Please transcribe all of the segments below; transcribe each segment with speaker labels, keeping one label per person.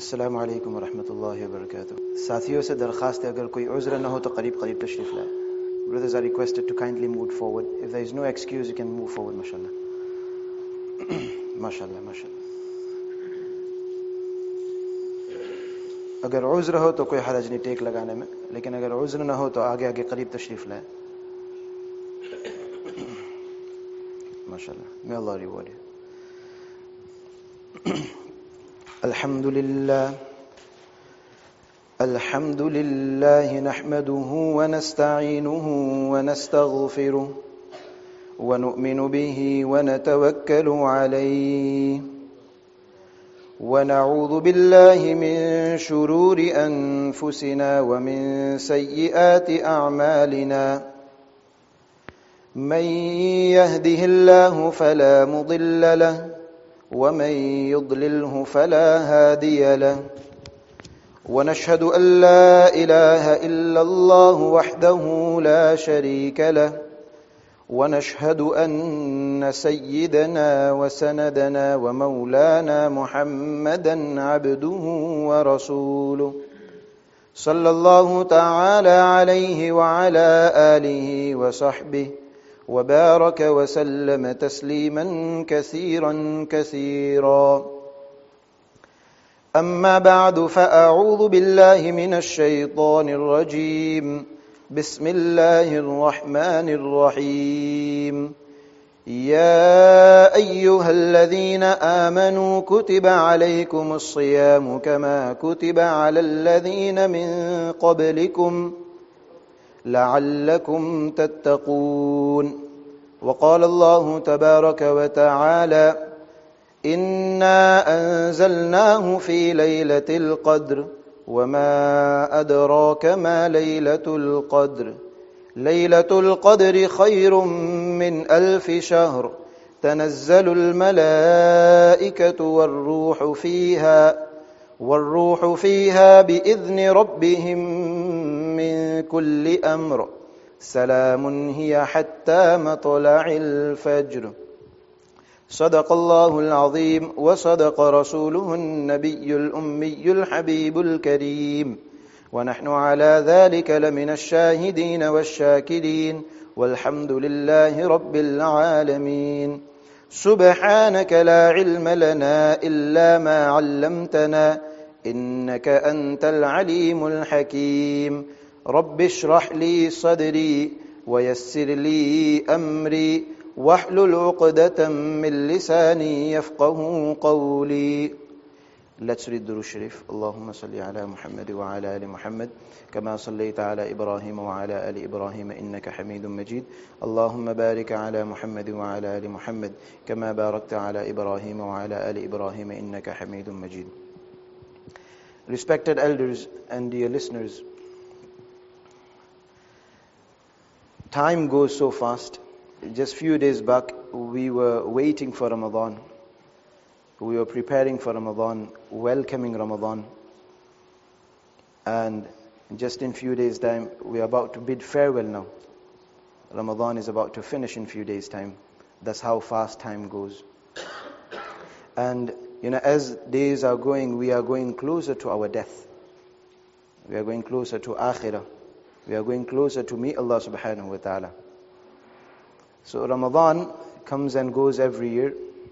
Speaker 1: अस्सलामु अलैकुम वरहमतुल्लाहि वबरकातुहू। साथियों से दरख्वास्त है, अगर कोई उज़्र न हो तो करीब तशरीफ लाए. Brothers are requested to kindly move forward. If there is no excuse, you can move forward, mashallah. mashallah, mashallah. अगर उज़्र हो तो कोई हरज नहीं टेक लगाने में, लेकिन अगर उज़्र न हो तो आगे आगे करीब तशरीफ लाए. माशाल्लाह. May Allah reward you. Alhamdulillah. الحمد لله نحمده ونستعينه ونستغفره ونؤمن به ونتوكل عليه ونعوذ بالله من شرور أنفسنا ومن سيئات أعمالنا من يهده الله فلا مضل له ومن يضلله فلا هادي له ونشهد أن لا إله إلا الله وحده لا شريك له ونشهد أن سيدنا وسندنا ومولانا محمدا عبده ورسوله صلى الله تعالى عليه وعلى آله وصحبه وبارك وسلم تسليما كثيرا كثيرا. أما بعد فأعوذ بالله من الشيطان الرجيم. بسم الله الرحمن الرحيم. يا أيها الذين آمنوا كتب عليكم الصيام كما كتب على الذين من قبلكم لعلكم تتقون. وقال الله تبارك وتعالى إنا أنزلناه في ليلة القدر وما أدراك ما ليلة القدر ليلة القدر خير من 1000 شهر تنزل الملائكة والروح فيها بإذن ربهم من كل أمر سلام هي حتى مطلع الفجر. صدق الله العظيم وصدق رسوله النبي الأمي الحبيب الكريم ونحن على ذلك لمن الشاهدين والشاكرين والحمد لله رب العالمين. سبحانك لا علم لنا إلا ما علمتنا إنك أنت العليم الحكيم. رب اشرح لي صدري ويسر لي أمري واحلل عقدة من لساني يفقه قولي. Let's read Durood Sharif. اللهم صل على محمد وعلى آل محمد كما صليت على إبراهيم وعلى آل إبراهيم إنك حميد مجيد. اللهم بارك على محمد وعلى آل محمد كما باركت على إبراهيم وعلى آل إبراهيم إنك حميد مجيد. Respected elders and dear listeners, time goes so fast. Just few days back, we were waiting for Ramadan. We were preparing for Ramadan, welcoming Ramadan. And just in few days' time, we are about to bid farewell now. Ramadan is about to finish in few days' time. That's how fast time goes. And, as days are going, we are going closer to our death. We are going closer to Akhirah. We are going closer to meet Allah subhanahu wa ta'ala. So Ramadan comes and goes every year.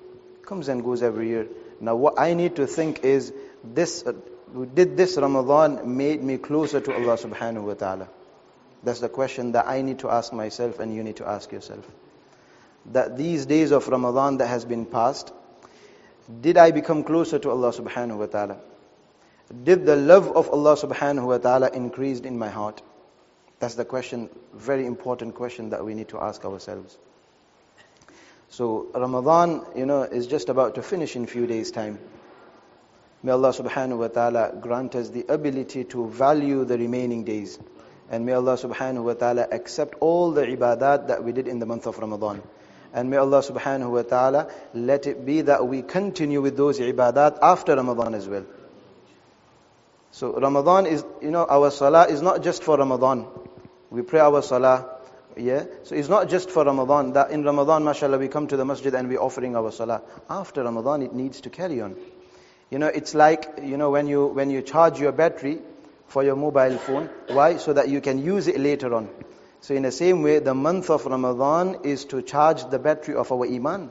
Speaker 1: Now what I need to think is, did this Ramadan made me closer to Allah subhanahu wa ta'ala? That's the question that I need to ask myself and you need to ask yourself. That these days of Ramadan that has been passed, did I become closer to Allah subhanahu wa ta'ala? Did the love of Allah subhanahu wa ta'ala increased in my heart? That's the question, very important question that we need to ask ourselves. So Ramadan, is just about to finish in few days' time. May Allah subhanahu wa ta'ala grant us the ability to value the remaining days. And may Allah subhanahu wa ta'ala accept all the ibadat that we did in the month of Ramadan. And may Allah subhanahu wa ta'ala let it be that we continue with those ibadat after Ramadan as well. So Ramadan is, our salah is not just for Ramadan. We pray our salah, so it's not just for Ramadan, that in Ramadan, mashallah, we come to the masjid and we're offering our salah. After Ramadan, it needs to carry on. It's like, when you charge your battery for your mobile phone. Why? So that you can use it later on. So in the same way, the month of Ramadan is to charge the battery of our iman.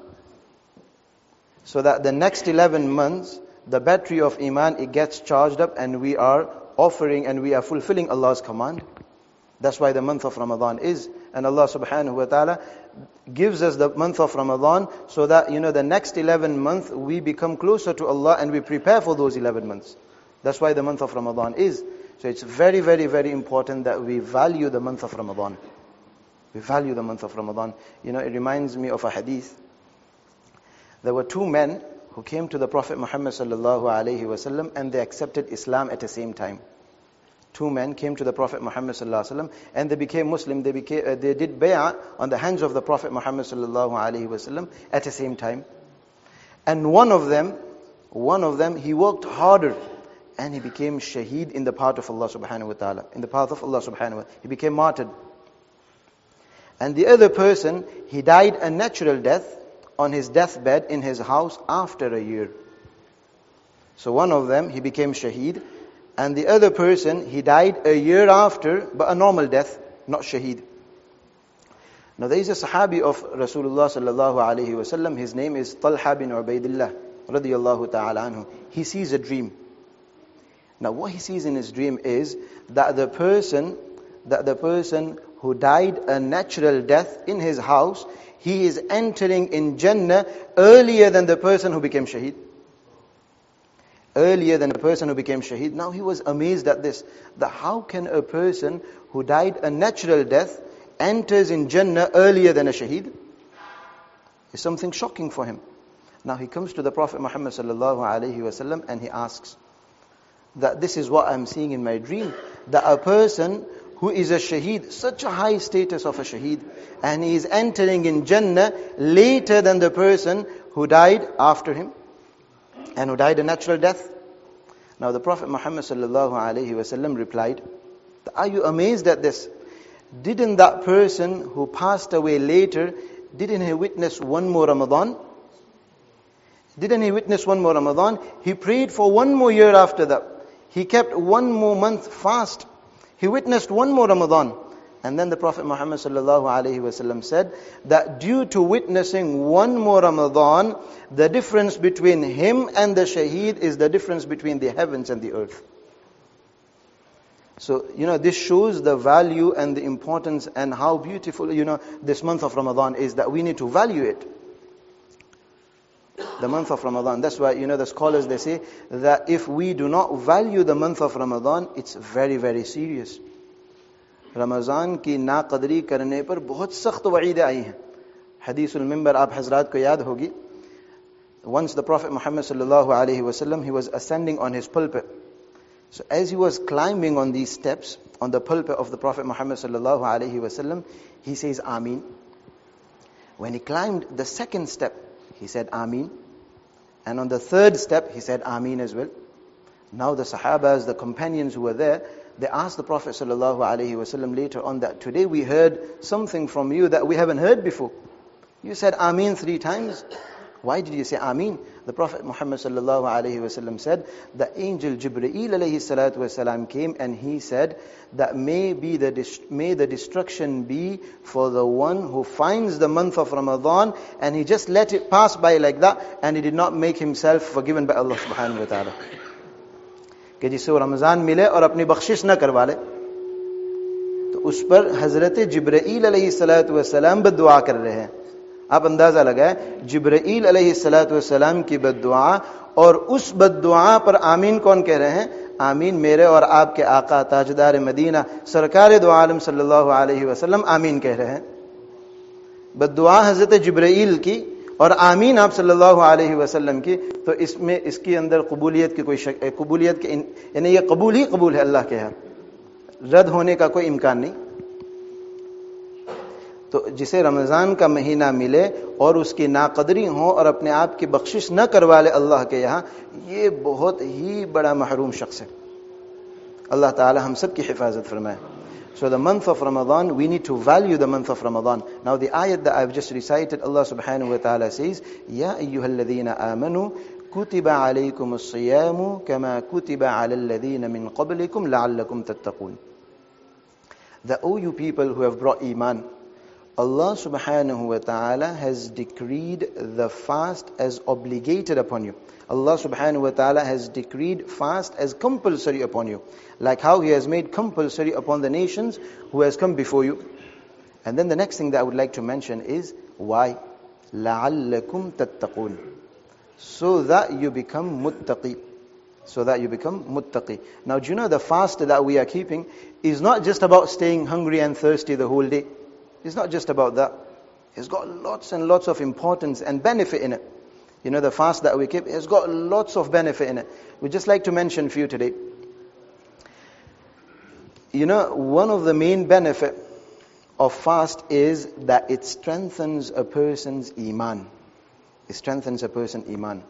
Speaker 1: So that the next 11 months, the battery of iman, it gets charged up, and we are offering and we are fulfilling Allah's command. That's why the month of Ramadan is. And Allah subhanahu wa ta'ala gives us the month of Ramadan so that, the next 11 months we become closer to Allah and we prepare for those 11 months. That's why the month of Ramadan is. So it's very, very, very important that we value the month of Ramadan. We value the month of Ramadan. It reminds me of a hadith. There were two men who came to the Prophet Muhammad sallallahu alaihi wasallam, and they accepted Islam at the same time. Two men came to the Prophet Muhammad sallallahu alaihi wasallam, and they became Muslim. They did bay'ah on the hands of the Prophet Muhammad sallallahu alaihi wasallam at the same time. And one of them, he worked harder, and he became shaheed in the path of Allah subhanahu wa ta'ala. In the path of Allah subhanahu wa ta'ala. He became martyred. And the other person, he died a natural death on his deathbed in his house after a year. So one of them, he became shaheed. And the other person, he died a year after, but a normal death, not shaheed. Now there is a sahabi of Rasulullah sallallahu alaihi wasallam. His name is Talha bin Ubaidillah radiyallahu ta'ala anhu. He sees a dream. Now what he sees in his dream is that the person who died a natural death in his house, he is entering in Jannah earlier than the person who became shaheed. Earlier than the person who became shaheed. Now he was amazed at this. That how can a person who died a natural death enters in Jannah earlier than a shaheed? It's something shocking for him. Now he comes to the Prophet Muhammad sallallahu alaihi wasallam and he asks that this is what I'm seeing in my dream. That a person who is a shaheed, such a high status of a shaheed, and he is entering in Jannah later than the person who died after him, and who died a natural death. Now the Prophet Muhammad sallallahu alaihi wasallam replied, are you amazed at this? Didn't that person who passed away later, didn't he witness one more Ramadan? Didn't he witness one more Ramadan? He prayed for one more year after that. He kept one more month fast. He witnessed one more Ramadan. And then the Prophet Muhammad sallallahu alaihi wasallam said that due to witnessing one more Ramadan, the difference between him and the shaheed is the difference between the heavens and the earth. So, this shows the value and the importance and how beautiful, this month of Ramadan is, that we need to value it. The month of Ramadan. That's why, the scholars, they say that if we do not value the month of Ramadan, it's very, very serious. Ramzan की नाक़दरी करने पर बहुत सख्त वईदें आई हैं. हदीसुल मिंबर आप हज़रात को याद होगी. Once the Prophet Muhammad sallallahu alaihi wasallam, he was ascending on his pulpit. So as he was climbing on these steps, on the pulpit of the Prophet Muhammad sallallahu alaihi wasallam, he says Ameen. When he climbed the second step, he said Ameen. And on the third step, he said Ameen as well. Now the Sahabas, the companions who were there, they asked the Prophet sallallahu alaihi wasallam later on that today we heard something from you that we haven't heard before. You said Ameen 3 times. Why did you say Ameen? The Prophet Muhammad sallallahu alaihi wasallam said the angel Jibreel alayhi salatu wasalam came and he said that may the destruction be for the one who finds the month of Ramadan and he just let it pass by like that and he did not make himself forgiven by Allah subhanahu wa ta'ala. कि जिसे वो रमज़ान मिले और अपनी बख्शिश न करवा ले, तो उस पर हज़रत जिब्राईल अलैहिस्सलातु वस्सलाम बद्दुआ कर रहे हैं. आप अंदाज़ा लगाएं, जिब्राईल अलैहिस्सलातु वस्सलाम की बद्दुआ, और उस बद्दुआ पर आमीन कौन कह रहे हैं? आमीन मेरे और आपके आका ताजदार मदीना सरकार दो आलम सल्लल्लाहु अलैहि वसल्लम आमीन कह रहे हैं. बद्दुआ हज़रत जिब्राईल की और आमीन आप सल्लल्लाहु अलैहि वसल्लम की, तो इसके अंदर कबूलियत की कोई कबूलियत के यानी ये कबूल ही कबूल है अल्लाह के यहाँ, रद्द होने का कोई इम्कान नहीं. तो जिसे रमज़ान का महीना मिले और उसकी नाकदरी हो और अपने आप की बख्शिश न करवा ले अल्लाह के यहाँ, ये बहुत ही बड़ा महरूम शख्स है. अल्लाह ताला हम सब की हिफाजत फरमाए. So the month of Ramadan, we need to value the month of Ramadan. Now the ayat that I've just recited, Allah subhanahu wa ta'ala says, Ya ayyuhalladhina amanu كُتِبَ عَلَيْكُمُ الصِّيَامُ كَمَا كُتِبَ عَلَى الَّذِينَ مِنْ قَبْلِكُمْ لَعَلَّكُمْ تَتَّقُونَ. That, O you people who have brought Iman, Allah subhanahu wa ta'ala has decreed the fast as obligated upon you. Allah subhanahu wa ta'ala has decreed fast as compulsory upon you. Like how He has made compulsory upon the nations who has come before you. And then the next thing that I would like to mention is, why? لَعَلَّكُمْ تَتَّقُونَ. So that you become muttaqi. So that you become muttaqi. Now do you know the fast that we are keeping is not just about staying hungry and thirsty the whole day. It's not just about that. It's got lots and lots of importance and benefit in it. You know, the fast that we keep, it's got lots of benefit in it. We'd just like to mention a few today. You know, one of the main benefit of fast is that it strengthens a person's iman. It strengthens a person's iman.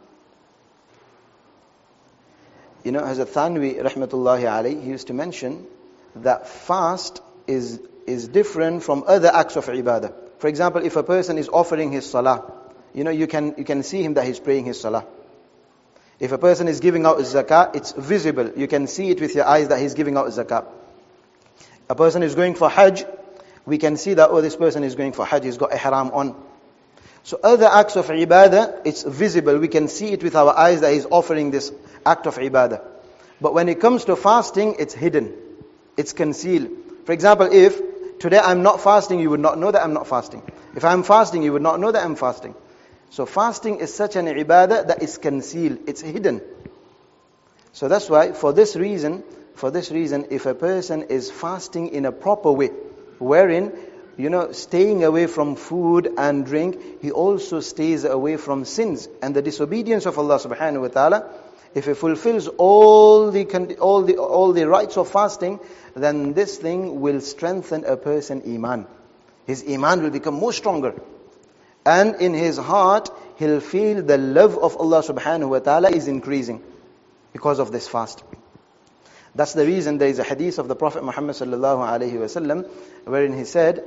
Speaker 1: You know, Hazrat Thanwi, rahmatullahi alayhi, he used to mention that fast is different from other acts of ibadah. For example, if a person is offering his salah, you know, you can see him that he's praying his salah. If a person is giving out his zakah, it's visible. You can see it with your eyes that he's giving out his zakah. A person is going for hajj, we can see that, oh, this person is going for hajj, he's got ihram on. So other acts of ibadah, it's visible. We can see it with our eyes that he's offering this act of ibadah. But when it comes to fasting, it's hidden. It's concealed. For example, if today I'm not fasting, you would not know that I'm not fasting. If I'm fasting, you would not know that I'm fasting. So fasting is such an ibadah that is concealed. It's hidden. So that's why, for this reason, if a person is fasting in a proper way, wherein, you know, staying away from food and drink, he also stays away from sins and the disobedience of Allah subhanahu wa ta'ala. If he fulfills all the rights of fasting, then this thing will strengthen a person's iman. His iman will become more stronger. And in his heart, he'll feel the love of Allah subhanahu wa ta'ala is increasing because of this fast. That's the reason there is a hadith of the Prophet Muhammad sallallahu alayhi wa sallam, wherein he said,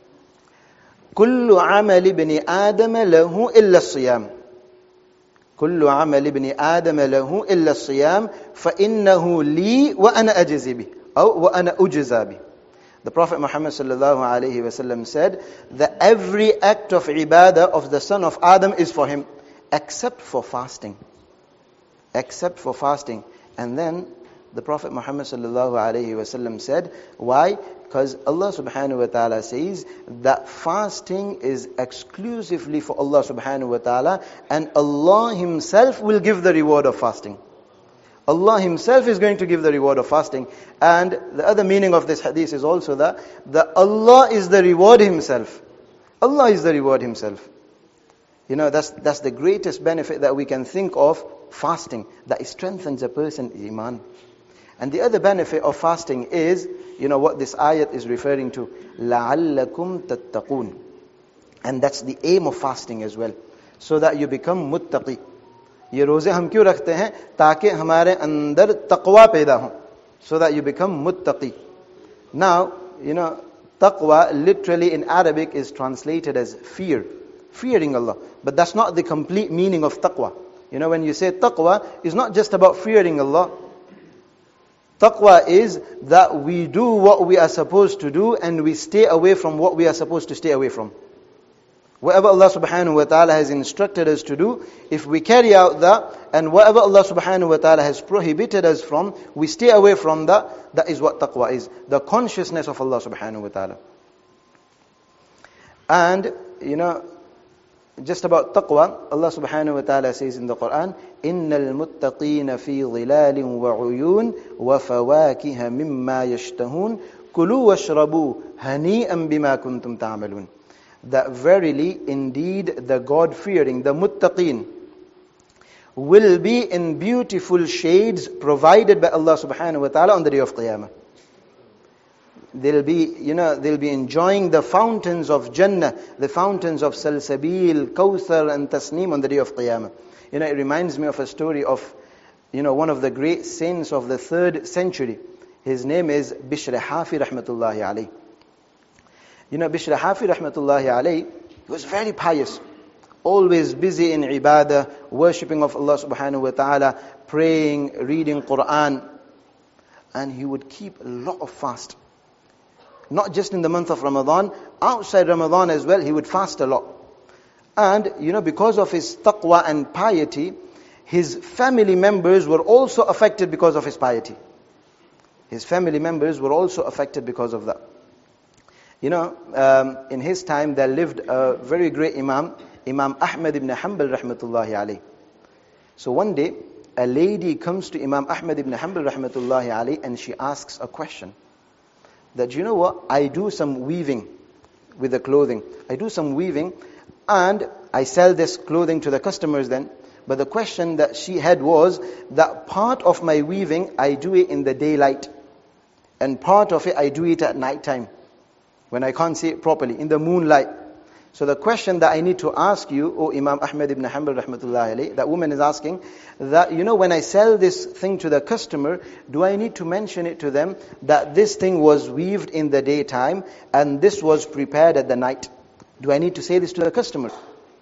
Speaker 1: كُلُّ عَمَلِ بْنِ آدَمَ لَهُ إِلَّا الصِّيَامِ كُلُّ عَمَلِ بْنِ آدَمَ لَهُ إِلَّا الصِّيَامِ فَإِنَّهُ لِي وَأَنَا أَجْزِي بِهِ أو وَأَنَا أُجْزَى بِهِ. The Prophet Muhammad sallallahu alayhi wa sallam said that every act of ibadah of the son of Adam is for him, except for fasting. Except for fasting. And then the Prophet Muhammad sallallahu alayhi wa sallam said, why? Because Allah subhanahu wa ta'ala says that fasting is exclusively for Allah subhanahu wa ta'ala, and Allah Himself will give the reward of fasting. Allah Himself is going to give the reward of fasting. And the other meaning of this hadith is also that Allah is the reward Himself. Allah is the reward Himself. You know, that's the greatest benefit that we can think of fasting, that it strengthens a person's iman. And the other benefit of fasting is, you know, what this ayat is referring to, لَعَلَّكُمْ تَتَّقُونَ. And that's the aim of fasting as well, so that you become muttaqi. ये रोजे हम क्यों रखते हैं? ताकि हमारे अंदर तक़वा पैदा हो, so that you become muttaqi. Now, you know, taqwa literally in Arabic is translated as fear, fearing Allah. But that's not the complete meaning of taqwa. You know, when you say taqwa, it's not just about fearing Allah. Taqwa is that we do what we are supposed to do and we stay away from what we are supposed to stay away from. Whatever Allah subhanahu wa ta'ala has instructed us to do, if we carry out that, and whatever Allah subhanahu wa ta'ala has prohibited us from, we stay away from that, that is what taqwa is. The consciousness of Allah subhanahu wa ta'ala. And, you know, just about taqwa, Allah subhanahu wa ta'ala says in the Quran, إِنَّ الْمُتَّقِينَ فِي ظِلَالٍ وَعُيُونٍ وَفَوَاكِهَ مِمَّا يَشْتَهُونَ كُلُوا وَاشْرَبُوا هَنِيئًا بِمَا كُنْتُمْ تَعْمَلُونَ. That verily, indeed, the God-fearing, the muttaqeen, will be in beautiful shades provided by Allah subhanahu wa ta'ala on the day of Qiyamah. They'll be enjoying the fountains of Jannah, the fountains of Salsabil, Kawthar and Tasneem on the day of Qiyamah. You know, it reminds me of a story of, you know, one of the great saints of the 3rd century. His name is Bishr Hafi rahmatullahi alayhi. You know, Bishr Hafi rahmatullahi alayhi, he was very pious. always busy in ibadah, worshipping of Allah subhanahu wa ta'ala, praying, reading Quran. And he would keep a lot of fast. Not just in the month of Ramadan, outside Ramadan as well, he would fast a lot. And, because of his taqwa and piety, his family members were also affected because of his piety. His family members were also affected because of that. In his time there lived a very great Imam Ahmad ibn Hanbal rahmatullahi alayh. So one day, a lady comes to Imam Ahmad ibn Hanbal rahmatullahi alayh and she asks a question. That, you know what, I do some weaving with the clothing. I do some weaving and I sell this clothing to the customers then. But the question that she had was that part of my weaving, I do it in the daylight. And part of it, I do it at night time, when I can't see it properly, in the moonlight. So the question that I need to ask you, O Imam Ahmad ibn Hanbal rahmatullahi alayhi, that woman is asking, that when I sell this thing to the customer, do I need to mention it to them that this thing was weaved in the daytime and this was prepared at the night? Do I need to say this to the customer?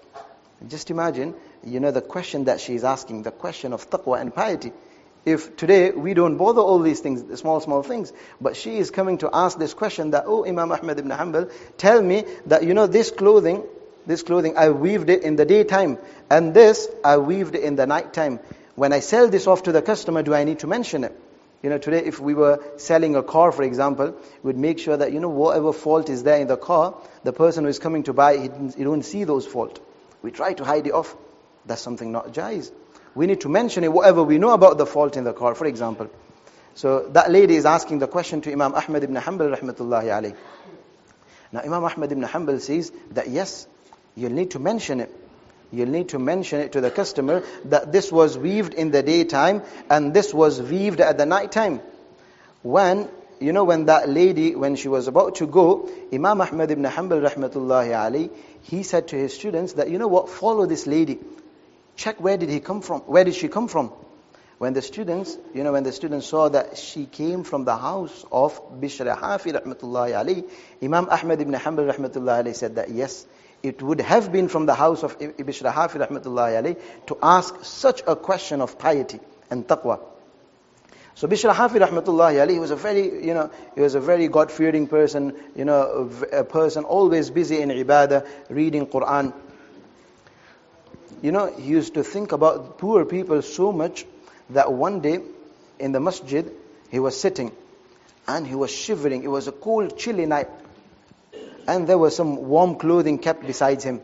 Speaker 1: Just imagine, the question that she is asking, the question of taqwa and piety. If today we don't bother all these things, the small things, but she is coming to ask this question that, oh Imam Ahmad ibn Hanbal, tell me that this clothing I weaved it in the daytime, and this I weaved it in the night time. When I sell this off to the customer, do I need to mention it? Today if we were selling a car, for example, we'd make sure that, whatever fault is there in the car, the person who is coming to buy, he don't see those faults. We try to hide it off. That's something not jaiz. We need to mention it, whatever we know about the fault in the car, for example. So that lady is asking the question to Imam Ahmad ibn Hanbal rahmatullahi alayh. Now Imam Ahmad ibn Hanbal says that yes, you'll need to mention it. You'll need to mention it to the customer that this was weaved in the daytime and this was weaved at the night time. When that lady, when she was about to go, Imam Ahmad ibn Hanbal rahmatullahi alayh, he said to his students that, follow this lady. Check where did she come from? When the students saw that she came from the house of Bishr Hafi rahmatullahi alayhi, Imam Ahmad ibn Hanbal rahmatullahi alayhi said that yes, it would have been from the house of Bishr Hafi rahmatullahi alayhi to ask such a question of piety and taqwa. So Bishr Hafi rahmatullahi alayhi, he was a very God-fearing person, a person always busy in ibadah, reading Quran. He used to think about poor people so much that one day in the masjid, he was sitting and he was shivering. It was a cold, chilly night. And there was some warm clothing kept beside him.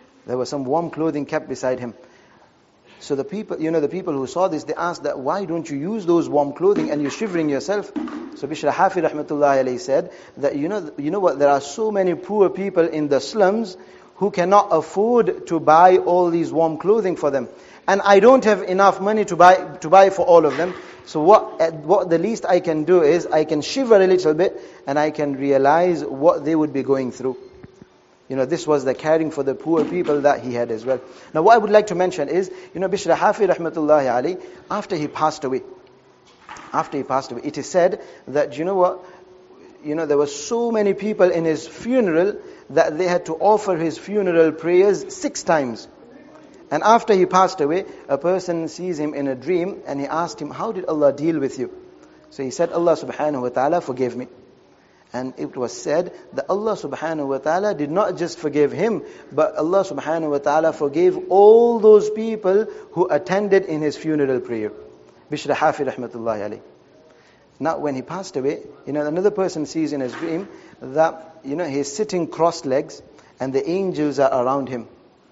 Speaker 1: So the people who saw this, they asked that, why don't you use those warm clothing and you're shivering yourself? So Bishr Hafi rahmatullahi alayhi said that, you know what, there are so many poor people in the slums who cannot afford to buy all these warm clothing for them. And I don't have enough money to buy for all of them. So what the least I can do is, I can shiver a little bit and I can realize what they would be going through. This was the caring for the poor people that he had as well. Now what I would like to mention is, Bishr Hafi rahmatullahi alayhi, after he passed away, it is said that, there were so many people in his funeral that they had to offer his funeral prayers 6 times. And after he passed away, a person sees him in a dream and he asked him, how did Allah deal with you? So he said, Allah subhanahu wa ta'ala forgave me. And it was said that Allah subhanahu wa ta'ala did not just forgive him, but Allah subhanahu wa ta'ala forgave all those people who attended in his funeral prayer. Bishr Hafi rahmatullahi alayhi. Now when he passed away, another person sees in his dream that, he's sitting crossed legs and the angels are around him.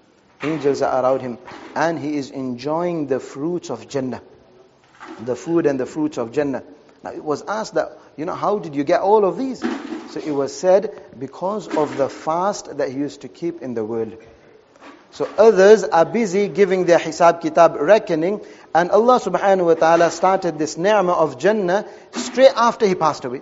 Speaker 1: And he is enjoying the fruits of Jannah. The food and the fruits of Jannah. Now it was asked that, how did you get all of these? So it was said, because of the fast that he used to keep in the world. So others are busy giving their hisab kitab reckoning, and Allah subhanahu wa ta'ala started this ni'mah of Jannah straight after he passed away.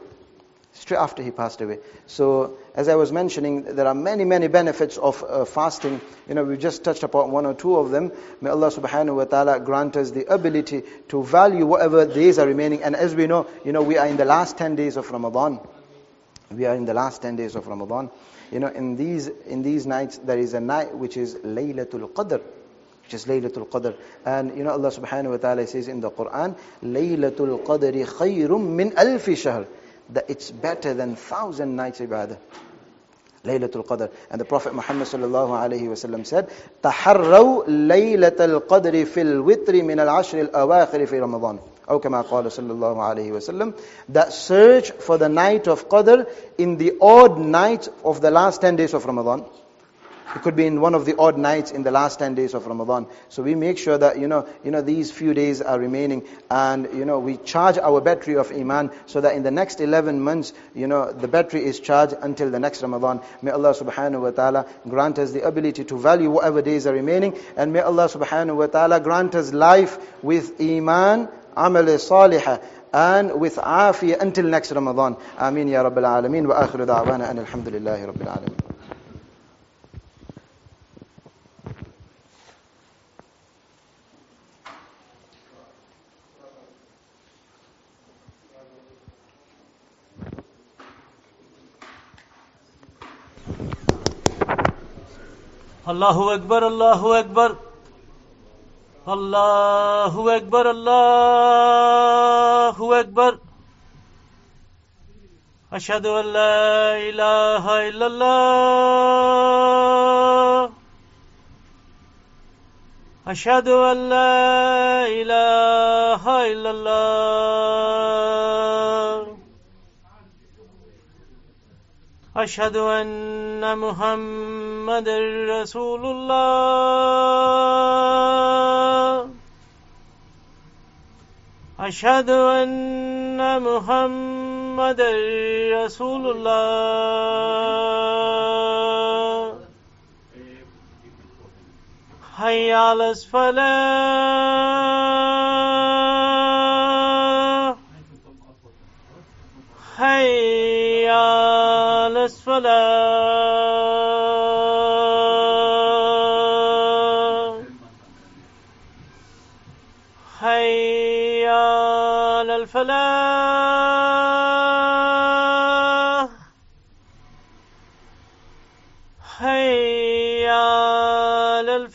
Speaker 1: So as I was mentioning, there are many, many benefits of fasting. We just touched upon 1 or 2 of them. May Allah subhanahu wa ta'ala grant us the ability to value whatever days are remaining. And as we know, we are in the last 10 days of Ramadan. We are in the last 10 days of Ramadan. In these nights, there is a night which is Laylatul Qadr, which is Laylatul Qadr. And Allah subhanahu wa ta'ala says in the Quran, Laylatul Qadri khayrum min alfi shahr, that it's better than 1,000 nights ibadah. Laylatul Qadr. And the Prophet Muhammad sallallahu alayhi wa sallam said, Taharraw Laylatul Qadri fil witri min al-ashr al-awakhir fi Ramadan. Aw kama qala sallallahu alayhi wa sallam. That search for the night of Qadr in the odd night of the last 10 days of Ramadan. It could be in one of the odd nights in the last 10 days of Ramadan. So we make sure that, these few days are remaining, and, we charge our battery of Iman so that in the next 11 months, the battery is charged until the next Ramadan. May Allah subhanahu wa ta'ala grant us the ability to value whatever days are remaining, and may Allah subhanahu wa ta'ala grant us life with Iman, amal salihah, and with afiyah until next Ramadan. Ameen ya Rabbil Alameen. Wa akhiru da'wana an alhamdulillahi Rabbil Alameen.
Speaker 2: Allahu Akbar, Allahu Akbar, Allahu Akbar, Allahu Akbar. Ashhadu an la ilaha illallah. Ashhadu an la ilaha illallah. Ashhadu anna Muhammadar Rasulullah. Ashhadu anna Muhammadar Rasulullah. Hayya 'alas falah. Hayya 'alas falah. Hayya 'alal falah. Hayya 'alal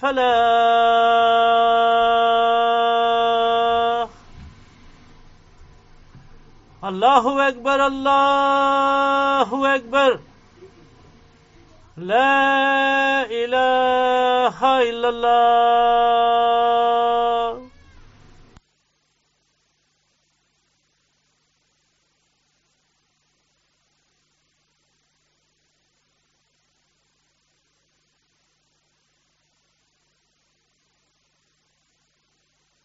Speaker 2: falah. Allahu Akbar, Allahu Akbar. La ilaha illallah.